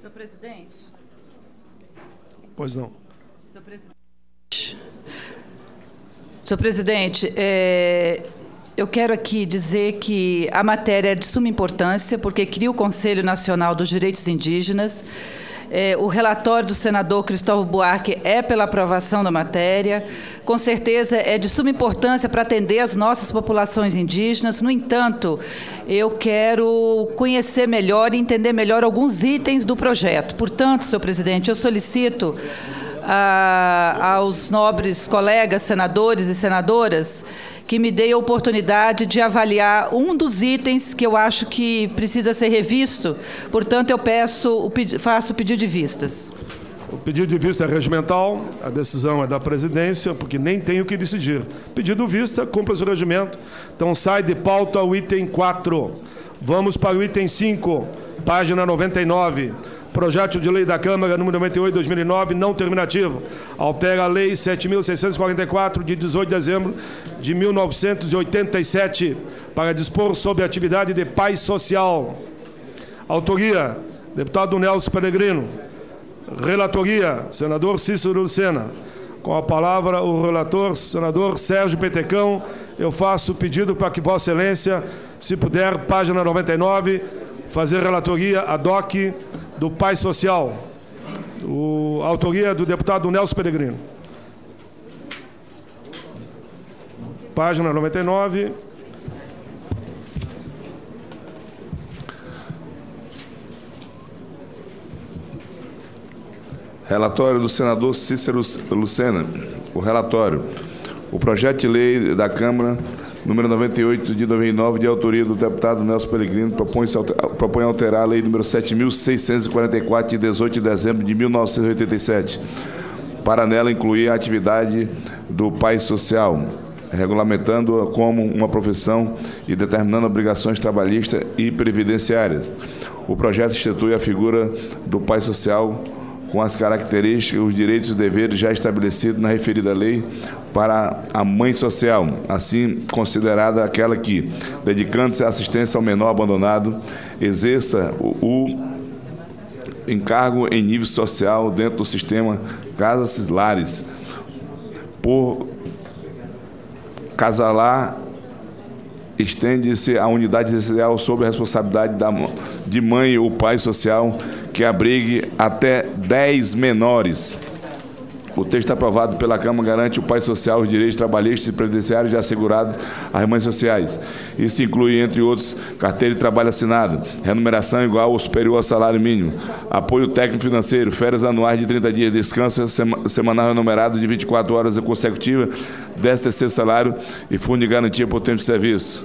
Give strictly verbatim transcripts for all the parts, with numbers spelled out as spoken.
Senhor presidente. Pois não. Senhor presidente, Senhor presidente é, eu quero aqui dizer que a matéria é de suma importância, porque cria o Conselho Nacional dos Direitos Indígenas. É, o relatório do senador Cristóvão Buarque é pela aprovação da matéria. Com certeza é de suma importância para atender as nossas populações indígenas. No entanto, eu quero conhecer melhor e entender melhor alguns itens do projeto. Portanto, senhor presidente, eu solicito a, aos nobres colegas senadores e senadoras que me dê a oportunidade de avaliar um dos itens que eu acho que precisa ser revisto. Portanto, eu peço, faço o pedido de vistas. O pedido de vista é regimental, a decisão é da presidência, porque nem tem o que decidir. Pedido vista, cumpra-se o regimento. Então, sai de pauta o item quatro. Vamos para o item cinco, página noventa e nove. Projeto de lei da Câmara, número noventa e oito, dois mil e nove, não terminativo. Altera a lei sete mil seiscentos e quarenta e quatro, de dezoito de dezembro de mil novecentos e oitenta e sete, para dispor sobre a atividade de paz social. Autoria, deputado Nelson Peregrino. Relatoria, senador Cícero Lucena. Com a palavra, o relator, senador Sérgio Petecão. Eu faço o pedido para que Vossa Excelência, se puder, página noventa e nove, fazer relatoria ad hoc do Paz Social. O, a autoria do deputado Nelson Peregrino. Página noventa e nove. Relatório do senador Cícero Lucena. O relatório. O projeto de lei da Câmara, número noventa e oito, de noventa e nove, de autoria do deputado Nelson Peregrino, propõe, propõe alterar a lei número sete mil seiscentos e quarenta e quatro, de dezoito de dezembro de mil novecentos e oitenta e sete, para nela incluir a atividade do Paz Social, regulamentando-a como uma profissão e determinando obrigações trabalhistas e previdenciárias. O projeto institui a figura do Paz Social com as características, os direitos e deveres já estabelecidos na referida lei para a mãe social, assim considerada aquela que, dedicando-se à assistência ao menor abandonado, exerça o, o encargo em nível social dentro do sistema casas-lares, por casalar, estende-se a unidade residencial sob a responsabilidade da, de mãe ou pai social, que abrigue até dez menores. O texto aprovado pela Câmara garante o Pai Social os direitos trabalhistas e previdenciários já assegurados às mães sociais. Isso inclui, entre outros, carteira de trabalho assinada, remuneração igual ou superior ao salário mínimo, apoio técnico financeiro, férias anuais de trinta dias, descanso semanal remunerado de vinte e quatro horas consecutivas, décimo terceiro salário e fundo de garantia por tempo de serviço.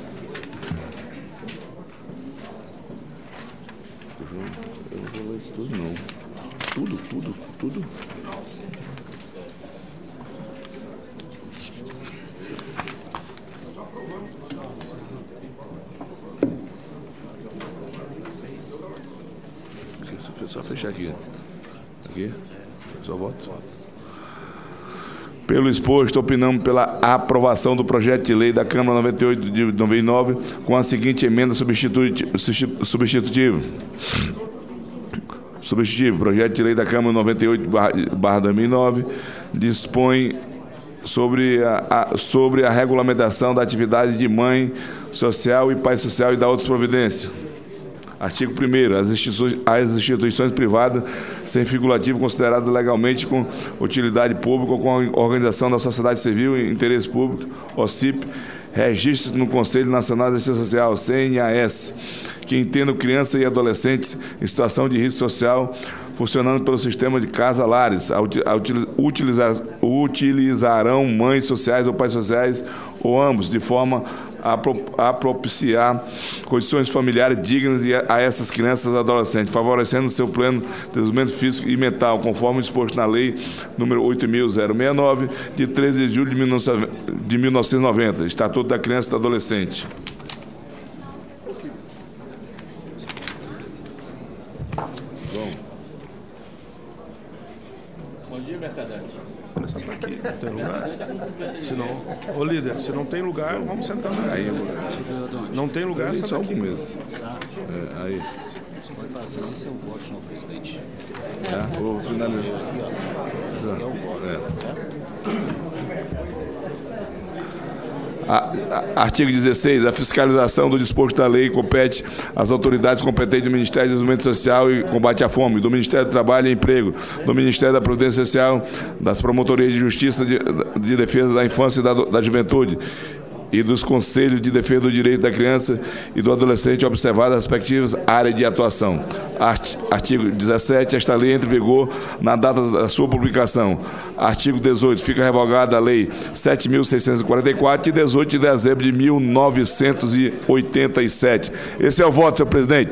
Tudo não. Tudo, tudo, tudo. Só fechar aqui. Aqui. Só voto. Pelo exposto, opinamos pela aprovação do projeto de lei da Câmara noventa e oito de noventa e nove com a seguinte emenda substitutiva. Substitutivo. Substitutivo. Projeto de lei da Câmara noventa e oito barra dois mil e nove dispõe sobre a, a, sobre a regulamentação da atividade de mãe social e pai social e da outras providências. Artigo primeiro. As instituições, as instituições privadas sem figurativo consideradas legalmente com utilidade pública ou com a organização da sociedade civil e interesse público, O C I P, registre-se no Conselho Nacional de Assistência Social, C N A S, que entendam crianças e adolescentes em situação de risco social, funcionando pelo sistema de casa-lares, utilizar, utilizarão mães sociais ou pais sociais, ou ambos, de forma a, pro, a propiciar condições familiares dignas a essas crianças e adolescentes, favorecendo seu pleno desenvolvimento físico e mental, conforme exposto na Lei número oito mil sessenta e nove, de treze de julho de mil novecentos e noventa, Estatuto da Criança e do Adolescente. Bom dia, Mercadante. Essa para aqui, não tem lugar? Se não, ô líder, se não tem lugar, vamos sentar aí. Aí, não tem lugar, só senta aqui mesmo. É, aí. Você pode fazer isso, é o voto, senhor presidente. É, vou finalizar. Aqui, ó. Esse aqui é o voto, É. certo? Artigo dezesseis. A fiscalização do disposto da lei compete às autoridades competentes do Ministério do Desenvolvimento Social e Combate à Fome, do Ministério do Trabalho e Emprego, do Ministério da Previdência Social, das Promotorias de Justiça de, de Defesa da Infância e da, da Juventude e dos Conselhos de Defesa do Direito da Criança e do Adolescente, observadas as respectivas áreas de atuação. Artigo dezessete. Esta lei entra em vigor na data da sua publicação. Artigo dezoito. Fica revogada a Lei sete mil seiscentos e quarenta e quatro, de dezoito de dezembro de mil novecentos e oitenta e sete. Esse é o voto, senhor presidente.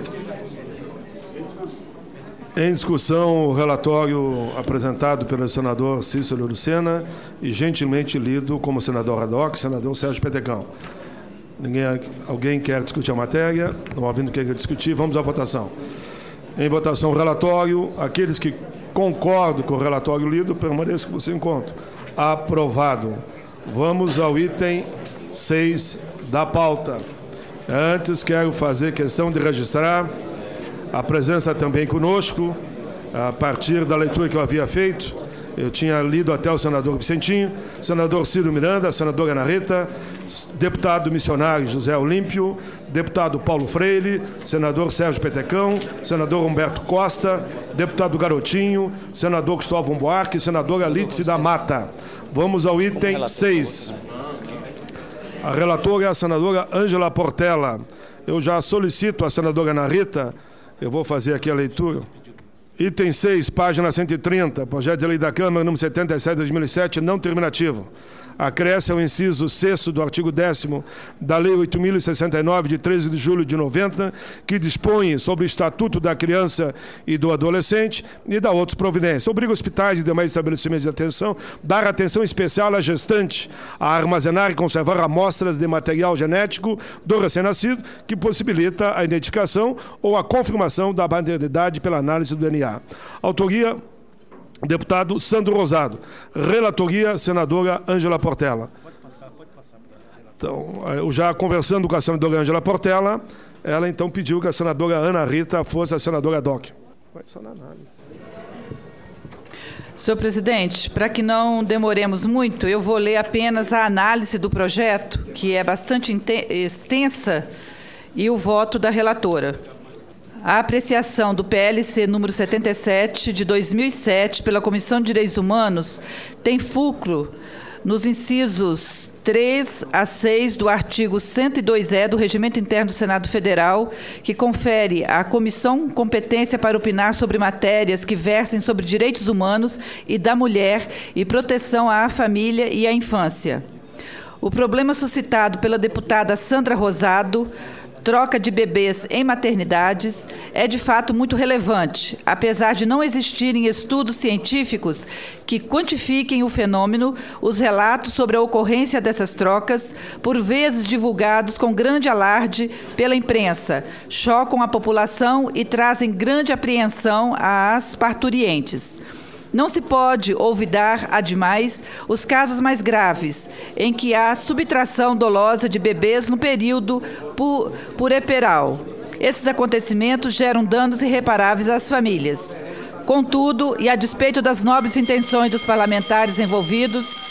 Em discussão, o relatório apresentado pelo senador Cícero Lucena e gentilmente lido como senador ad hoc, senador Sérgio Petecão. Ninguém, alguém quer discutir a matéria? Não havendo quem quer discutir, vamos à votação. Em votação, o relatório. Aqueles que concordam com o relatório lido, permaneçam com o seu encontro. Aprovado. Vamos ao item seis da pauta. Antes, quero fazer questão de registrar a presença também conosco, a partir da leitura que eu havia feito. Eu tinha lido até o senador Vicentinho, senador Ciro Miranda, senadora Ana Rita, deputado missionário José Olímpio, deputado Paulo Freire, senador Sérgio Petecão, senador Humberto Costa, deputado Garotinho, senador Cristóvão Buarque, senadora Lídice da Mata. Vamos ao item seis. A relatora é a senadora Ângela Portela. Eu já solicito à senadora Ana Rita. Eu vou fazer aqui a leitura. Item seis, página cento e trinta, projeto de lei da Câmara, número setenta e sete de dois mil e sete, não terminativo. Acresce ao inciso sexto do artigo décimo da Lei oito mil e sessenta e nove, de treze de julho de noventa, que dispõe sobre o Estatuto da Criança e do Adolescente e da outras providências. Obriga hospitais e demais estabelecimentos de atenção, dar atenção especial à gestante, a armazenar e conservar amostras de material genético do recém-nascido, que possibilita a identificação ou a confirmação da maternidade pela análise do D N A. Autoria: deputado Sandro Rosado. Relatoria, senadora Ângela Portela. Pode passar, pode passar. Então, eu já conversando com a senadora Ângela Portela, ela então pediu que a senadora Ana Rita fosse a senadora D O C. Vai só na análise. Senhor presidente, para que não demoremos muito, eu vou ler apenas a análise do projeto, que é bastante extensa, e o voto da relatora. A apreciação do P L C número setenta e sete, de dois mil e sete, pela Comissão de Direitos Humanos, tem fulcro nos incisos três a seis do artigo cento e dois E do Regimento Interno do Senado Federal, que confere à comissão competência para opinar sobre matérias que versem sobre direitos humanos e da mulher e proteção à família e à infância. O problema suscitado pela deputada Sandra Rosado, troca de bebês em maternidades, é de fato muito relevante, apesar de não existirem estudos científicos que quantifiquem o fenômeno. Os relatos sobre a ocorrência dessas trocas, por vezes divulgados com grande alarde pela imprensa, chocam a população e trazem grande apreensão às parturientes. Não se pode olvidar, ademais, os casos mais graves, em que há subtração dolosa de bebês no período puerperal. Esses acontecimentos geram danos irreparáveis às famílias. Contudo, e a despeito das nobres intenções dos parlamentares envolvidos,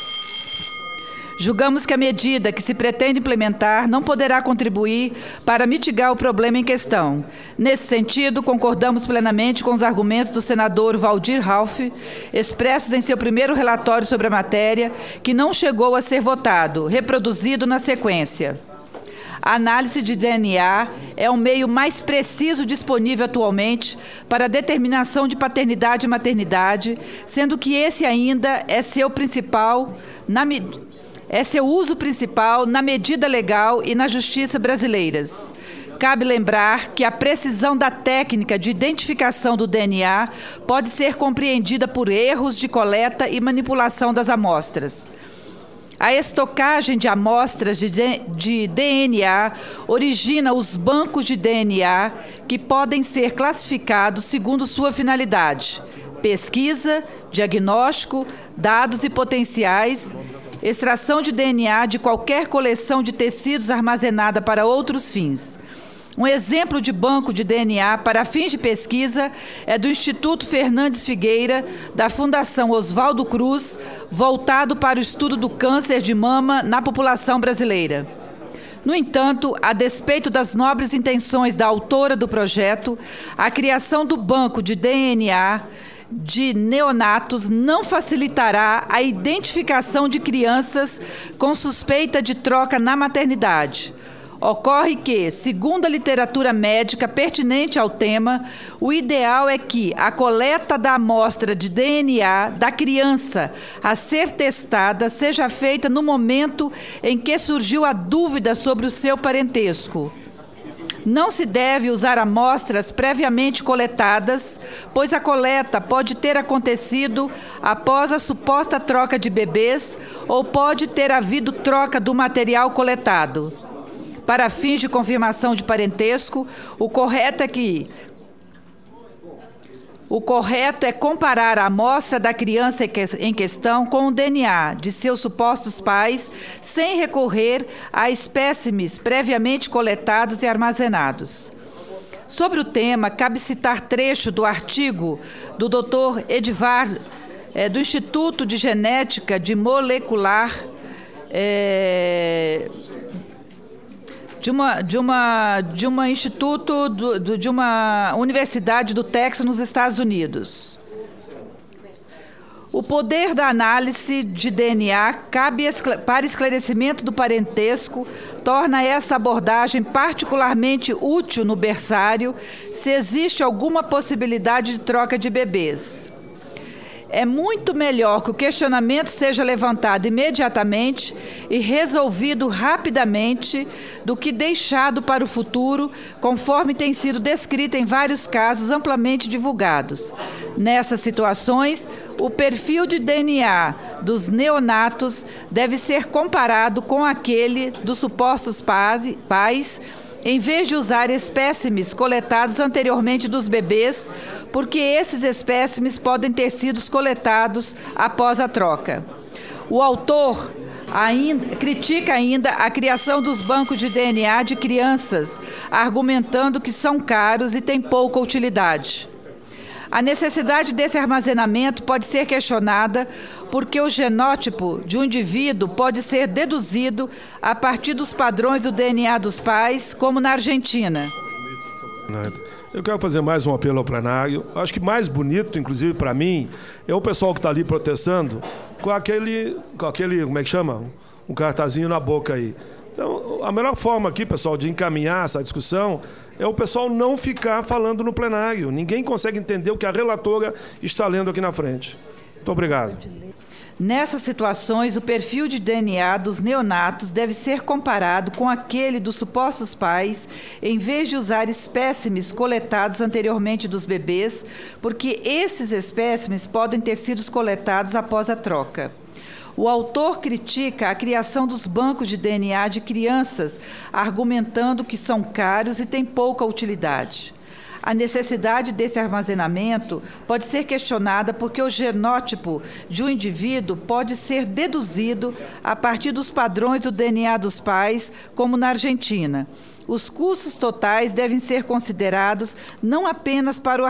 julgamos que a medida que se pretende implementar não poderá contribuir para mitigar o problema em questão. Nesse sentido, concordamos plenamente com os argumentos do senador Waldir Ralph, expressos em seu primeiro relatório sobre a matéria, que não chegou a ser votado, reproduzido na sequência. A análise de D N A é o meio mais preciso disponível atualmente para a determinação de paternidade e maternidade, sendo que esse ainda é seu principal na medida É seu uso principal na medida legal e na justiça brasileiras. Cabe lembrar que a precisão da técnica de identificação do D N A pode ser compreendida por erros de coleta e manipulação das amostras. A estocagem de amostras de, de D N A origina os bancos de D N A, que podem ser classificados segundo sua finalidade: pesquisa, diagnóstico, dados e potenciais, extração de D N A de qualquer coleção de tecidos armazenada para outros fins. Um exemplo de banco de D N A para fins de pesquisa é do Instituto Fernandes Figueira, da Fundação Oswaldo Cruz, voltado para o estudo do câncer de mama na população brasileira. No entanto, a despeito das nobres intenções da autora do projeto, a criação do banco de D N A de neonatos não facilitará a identificação de crianças com suspeita de troca na maternidade. Ocorre que, segundo a literatura médica pertinente ao tema, o ideal é que a coleta da amostra de D N A da criança a ser testada seja feita no momento em que surgiu a dúvida sobre o seu parentesco. Não se deve usar amostras previamente coletadas, pois a coleta pode ter acontecido após a suposta troca de bebês ou pode ter havido troca do material coletado. Para fins de confirmação de parentesco, o correto é que o correto é comparar a amostra da criança em questão com o D N A de seus supostos pais, sem recorrer a espécimes previamente coletados e armazenados. Sobre o tema, cabe citar trecho do artigo do doutor Edivar, é, do Instituto de Genética de Molecular, é, de uma de uma de um instituto do, do, de uma universidade do Texas nos Estados Unidos. O poder da análise de D N A cabe para esclarecimento do parentesco, torna essa abordagem particularmente útil no berçário, se existe alguma possibilidade de troca de bebês. É muito melhor que o questionamento seja levantado imediatamente e resolvido rapidamente do que deixado para o futuro, conforme tem sido descrito em vários casos amplamente divulgados. Nessas situações, o perfil de D N A dos neonatos deve ser comparado com aquele dos supostos pais, em vez de usar espécimes coletados anteriormente dos bebês, porque esses espécimes podem ter sido coletados após a troca. O autor ainda, critica ainda a criação dos bancos de D N A de crianças, argumentando que são caros e têm pouca utilidade. A necessidade desse armazenamento pode ser questionada porque o genótipo de um indivíduo pode ser deduzido a partir dos padrões do D N A dos pais, como na Argentina. Eu quero fazer mais um apelo ao plenário. Acho que mais bonito, inclusive para mim, é o pessoal que está ali protestando com aquele, com aquele, como é que chama? Um cartazinho na boca aí. Então, a melhor forma aqui, pessoal, de encaminhar essa discussão é o pessoal não ficar falando no plenário. Ninguém consegue entender o que a relatora está lendo aqui na frente. Muito obrigado. Nessas situações, o perfil de D N A dos neonatos deve ser comparado com aquele dos supostos pais, em vez de usar espécimes coletados anteriormente dos bebês, porque esses espécimes podem ter sido coletados após a troca. O autor critica a criação dos bancos de D N A de crianças, argumentando que são caros e têm pouca utilidade. A necessidade desse armazenamento pode ser questionada porque o genótipo de um indivíduo pode ser deduzido a partir dos padrões do D N A dos pais, como na Argentina. Os custos totais devem ser considerados não apenas para o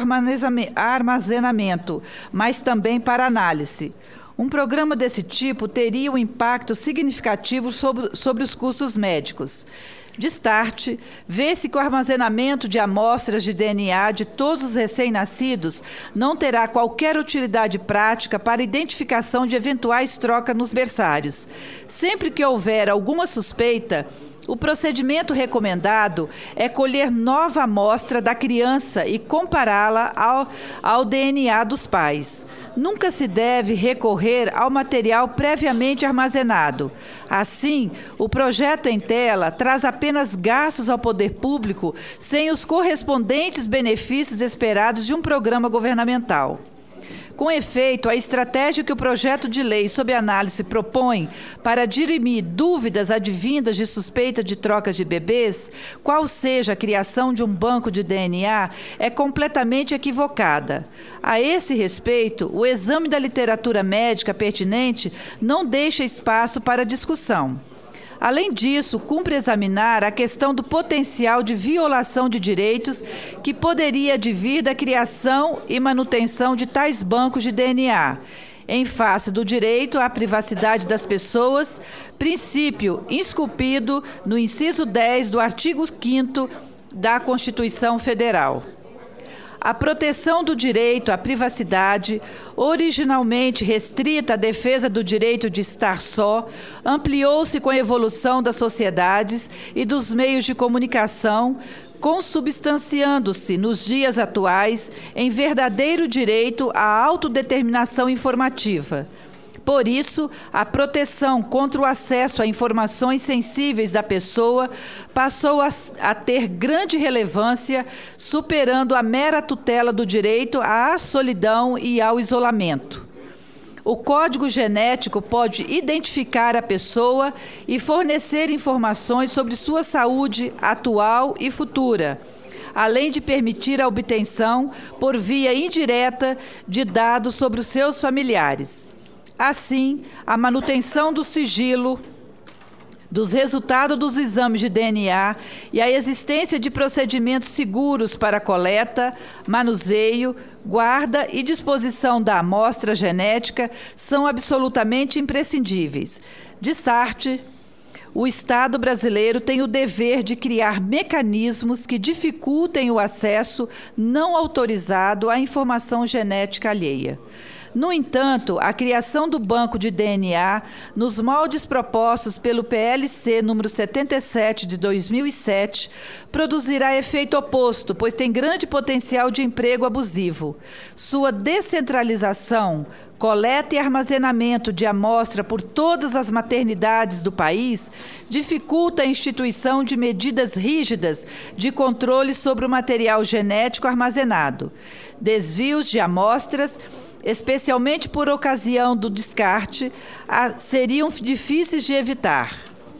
armazenamento, mas também para a análise. Um programa desse tipo teria um impacto significativo sobre, sobre os custos médicos. De start, vê-se que o armazenamento de amostras de D N A de todos os recém-nascidos não terá qualquer utilidade prática para identificação de eventuais trocas nos berçários. Sempre que houver alguma suspeita, o procedimento recomendado é colher nova amostra da criança e compará-la ao, ao D N A dos pais. Nunca se deve recorrer ao material previamente armazenado. Assim, o projeto em tela traz apenas gastos ao poder público sem os correspondentes benefícios esperados de um programa governamental. Com efeito, a estratégia que o projeto de lei sob análise propõe para dirimir dúvidas advindas de suspeita de trocas de bebês, qual seja a criação de um banco de D N A, é completamente equivocada. A esse respeito, o exame da literatura médica pertinente não deixa espaço para discussão. Além disso, cumpre examinar a questão do potencial de violação de direitos que poderia advir da criação e manutenção de tais bancos de D N A, em face do direito à privacidade das pessoas, princípio esculpido no inciso dez do artigo quinto da Constituição Federal. A proteção do direito à privacidade, originalmente restrita à defesa do direito de estar só, ampliou-se com a evolução das sociedades e dos meios de comunicação, consubstanciando-se nos dias atuais em verdadeiro direito à autodeterminação informativa. Por isso, a proteção contra o acesso a informações sensíveis da pessoa passou a, a ter grande relevância, superando a mera tutela do direito à solidão e ao isolamento. O código genético pode identificar a pessoa e fornecer informações sobre sua saúde atual e futura, além de permitir a obtenção, por via indireta, de dados sobre os seus familiares. Assim, a manutenção do sigilo, dos resultados dos exames de D N A e a existência de procedimentos seguros para coleta, manuseio, guarda e disposição da amostra genética são absolutamente imprescindíveis. De Sartre, o Estado brasileiro tem o dever de criar mecanismos que dificultem o acesso não autorizado à informação genética alheia. No entanto, a criação do banco de D N A, nos moldes propostos pelo P L C número setenta e sete de dois mil e sete, produzirá efeito oposto, pois tem grande potencial de emprego abusivo. Sua descentralização, coleta e armazenamento de amostra por todas as maternidades do país dificulta a instituição de medidas rígidas de controle sobre o material genético armazenado. Desvios de amostras, especialmente por ocasião do descarte, seriam difíceis de evitar.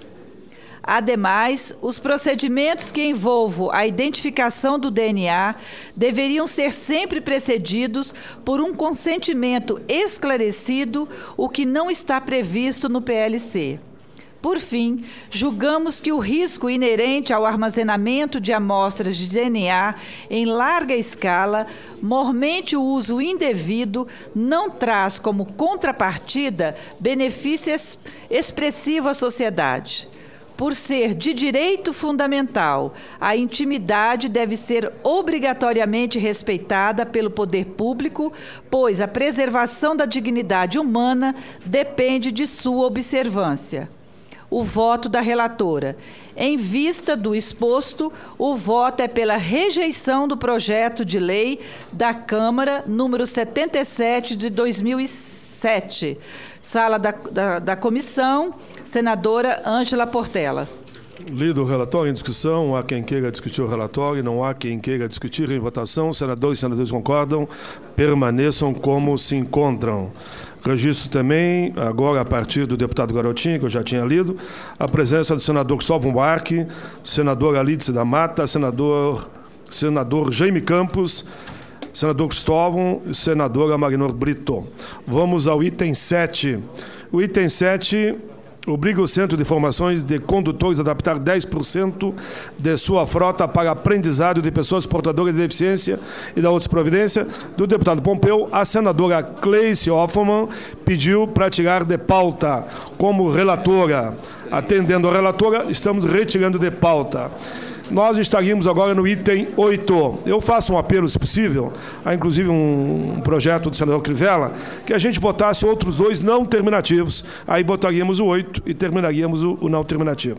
Ademais, os procedimentos que envolvam a identificação do D N A deveriam ser sempre precedidos por um consentimento esclarecido, o que não está previsto no P L C. Por fim, julgamos que o risco inerente ao armazenamento de amostras de D N A em larga escala, mormente o uso indevido, não traz como contrapartida benefício expressivo à sociedade. Por ser de direito fundamental, a intimidade deve ser obrigatoriamente respeitada pelo poder público, pois a preservação da dignidade humana depende de sua observância. O voto da relatora. Em vista do exposto, o voto é pela rejeição do projeto de lei da Câmara, número setenta e sete de dois mil e sete. Sala da, da, da comissão, senadora Ângela Portela. Lido o relatório em discussão, há quem queira discutir o relatório, não há quem queira discutir em votação. Senadores e senadores concordam, permaneçam como se encontram. Registro também, agora a partir do deputado Garotinho, que eu já tinha lido, a presença do senador Cristóvão Buarque, senador Alice da Mata, senador, senador Jaime Campos, senador Cristóvão e senadora Marinor Brito. Vamos ao item sete. O item sete obriga o Centro de Formações de Condutores a adaptar dez por cento de sua frota para aprendizado de pessoas portadoras de deficiência e da outra providência. Do deputado Pompeu, a senadora Cleice Hoffmann pediu para tirar de pauta como relatora. Atendendo a relatora, estamos retirando de pauta. Nós estaríamos agora no item oito. Eu faço um apelo, se possível, a inclusive um projeto do senador Crivella, que a gente votasse outros dois não terminativos. Aí votaríamos o oito e terminaríamos o, o não terminativo.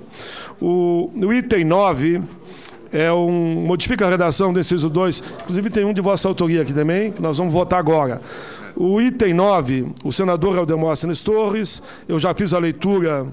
O, o item nove é um, modifica a redação do inciso dois. Inclusive tem um de vossa autoria aqui também, que nós vamos votar agora. O item nove, o senador Aldemóstenes Torres, eu já fiz a leitura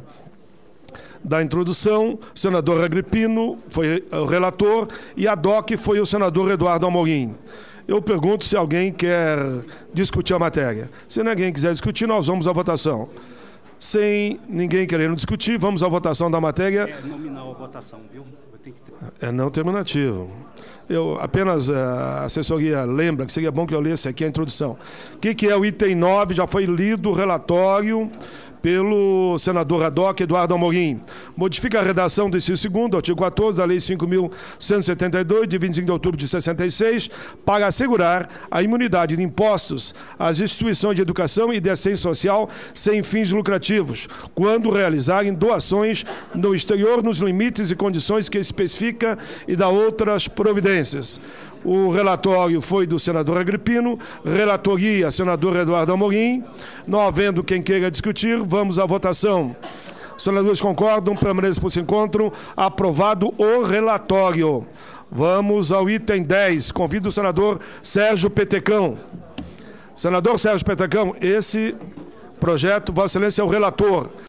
da introdução, o senador Agripino foi o relator e a D O C foi o senador Eduardo Amorim. Eu pergunto se alguém quer discutir a matéria. Se ninguém quiser discutir, nós vamos à votação. Sem ninguém querendo discutir, vamos à votação da matéria. É nominal a votação, viu? Ter... É não terminativo. Eu apenas, a assessoria lembra que seria bom que eu lesse aqui a introdução. O que, que é o item nove? Já foi lido o relatório pelo senador ad hoc Eduardo Amorim. Modifica a redação do inciso segundo, artigo quatorze da Lei cinco mil cento e setenta e dois, de vinte e cinco de outubro de sessenta e seis, para assegurar a imunidade de impostos às instituições de educação e de assistência social sem fins lucrativos, quando realizarem doações no exterior nos limites e condições que especifica e dá outras providências. O relatório foi do senador Agripino, relatoria, senador Eduardo Amorim. Não havendo quem queira discutir, vamos à votação. Os senadores concordam, permaneçam por se encontram. Aprovado o relatório. Vamos ao item dez. Convido o senador Sérgio Petecão. Senador Sérgio Petecão, esse projeto, Vossa Excelência, é o relator.